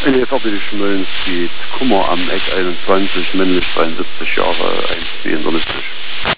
Nee, fertig Schmöllens geht Kummer am Eck 21, männlich 73 Jahre, 1,42.